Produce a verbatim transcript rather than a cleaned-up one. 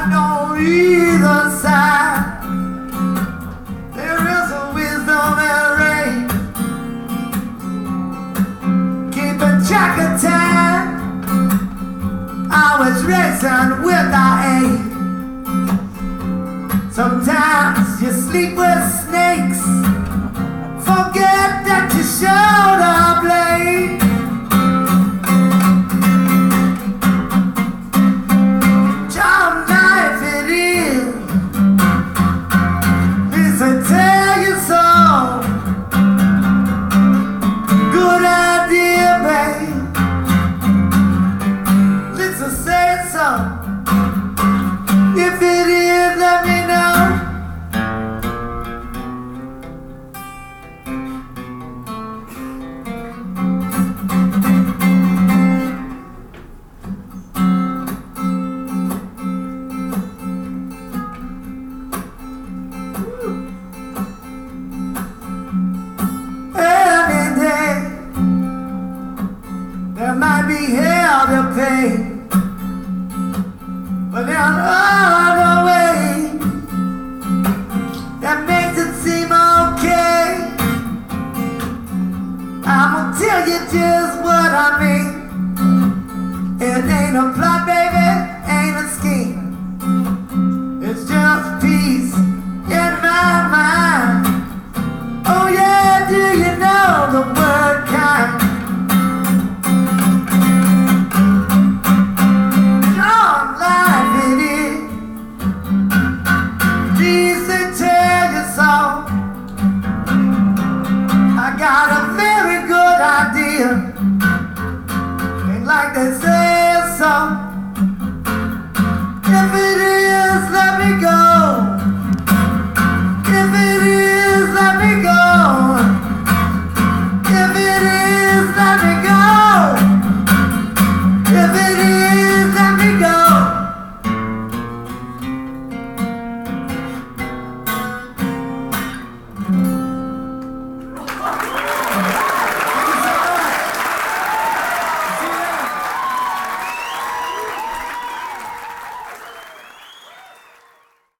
right on either side. There is a wisdom and rage, keeping track of time, always racing without aid. Sometimes you sleep with snakes, forget that you shoulder blade. Charm knife it is, listen, tell you so. Good idea, babe. Listen, say so. If it is, let me know. Any day there might be hell to pay, but then